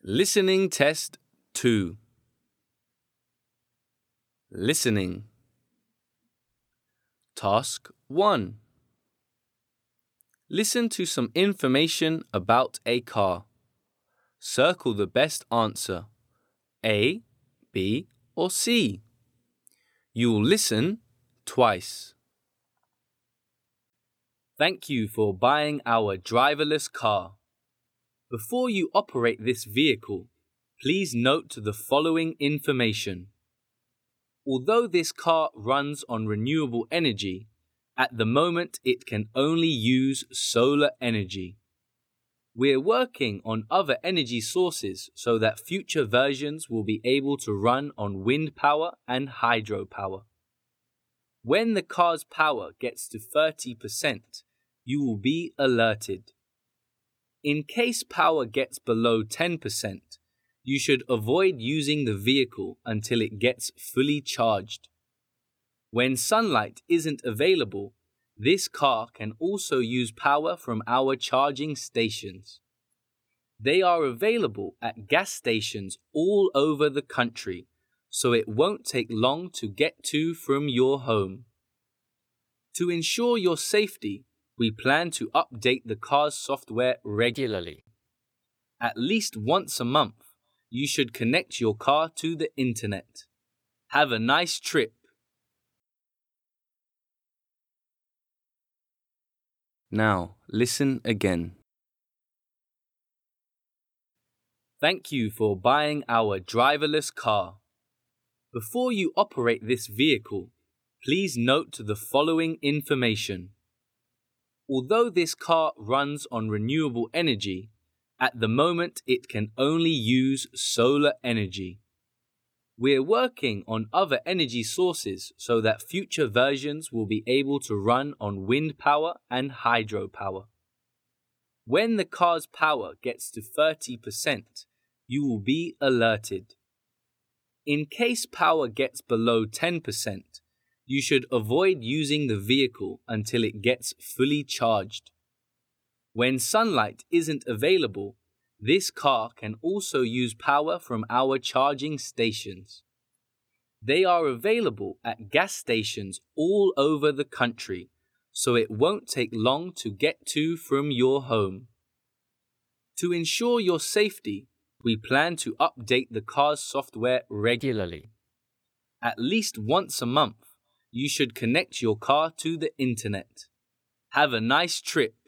Listening Test 2. Listening. Task 1. Listen to some information about a car. Circle the best answer, A, B, or C. You will listen twice. Thank you for buying our driverless car. Before you operate this vehicle, please note the following information. Although this car runs on renewable energy, at the moment it can only use solar energy. We're working on other energy sources so that future versions will be able to run on wind power and hydropower. When the car's power gets to 30%, you will be alerted. In case power gets below 10%, you should avoid using the vehicle until it gets fully charged. When sunlight isn't available, this car can also use power from our charging stations. They are available at gas stations all over the country, so it won't take long to get to from your home. To ensure your safety, we plan to update the car's software regularly. At least once a month, you should connect your car to the internet. Have a nice trip. Now, listen again. Thank you for buying our driverless car. Before you operate this vehicle, please note the following information. Although this car runs on renewable energy, at the moment it can only use solar energy. We're working on other energy sources so that future versions will be able to run on wind power and hydropower. When the car's power gets to 30%, you will be alerted. In case power gets below 10%, you should avoid using the vehicle until it gets fully charged. When sunlight isn't available, this car can also use power from our charging stations. They are available at gas stations all over the country, so it won't take long to get to from your home. To ensure your safety, we plan to update the car's software regularly. At least once a month, you should connect your car to the internet. Have a nice trip.